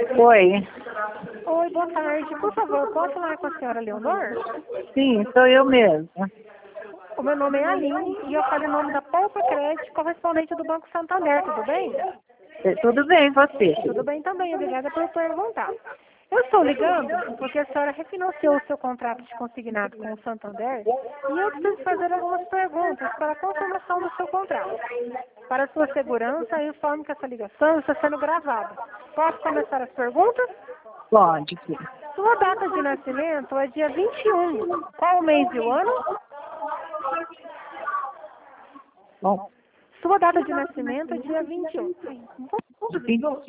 Oi. Oi, boa tarde. Por favor, posso falar com a senhora Leonor? Sim, sou eu mesma. O meu nome é Aline e eu falo em nome da Poupa Crédito, correspondente do Banco Santander, tudo bem? Tudo bem, você? Tudo bem também, obrigada por perguntar. Eu estou ligando porque a senhora refinanciou o seu contrato de consignado com o Santander e eu preciso fazer algumas perguntas para a confirmação do seu contrato. Para sua segurança, eu informo que essa ligação está sendo gravada. Posso começar as perguntas? Pode, sim. Sua data de nascimento é dia 21. Qual o mês e o ano? Bom, Sua data de nascimento é dia 21. tudo bem.